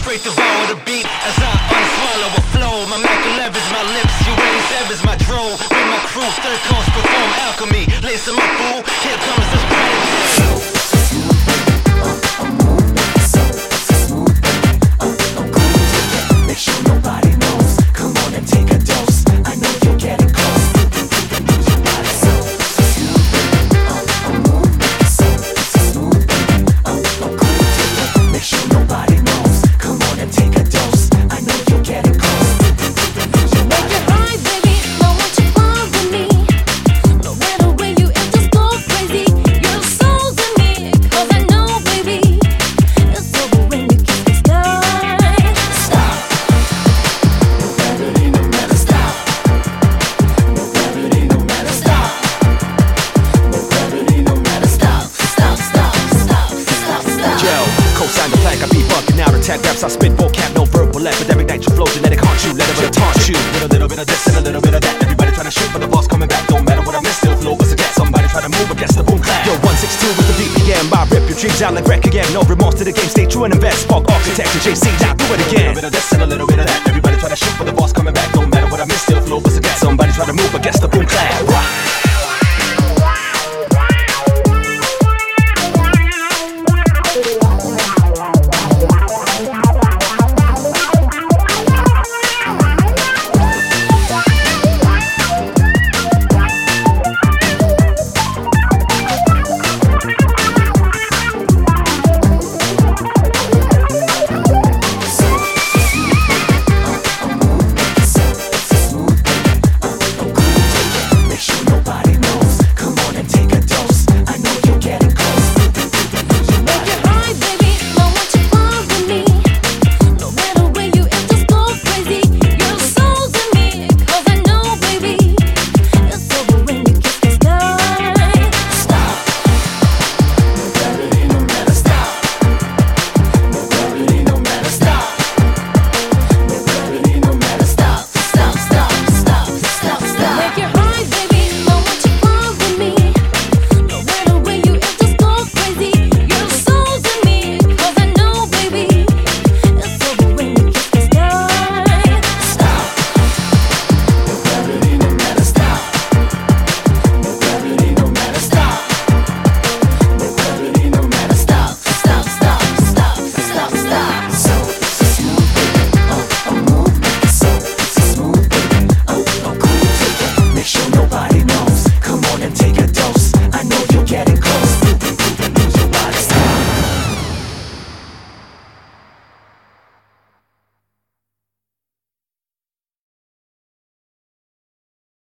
straight devour the beat as I unswallow a flow. My Mac 11's my lips, you ready 7's my drone. With my crew, third coast perform alchemy. Lace 'em up, fool, here comes this prodigy. Raps, I spit vocab, no verbal epidemic. Night you flow, genetic haunt you, let it taunt you. With a little bit of this and a little bit of that. Everybody trying to shoot, but the boss coming back. Don't matter what I miss, still flow as a cat. Somebody try to move against the boom clap. Yo, 162 with the BPM. I rip your dreams out like wreck again. No remorse to the game, stay true and invest. Spark architecture, JC, now do it again. A little bit of this and a little bit of that. Everybody try to shoot, but the boss coming back. Don't matter what I miss, still flow as a cat. Somebody try to move against the boom clap.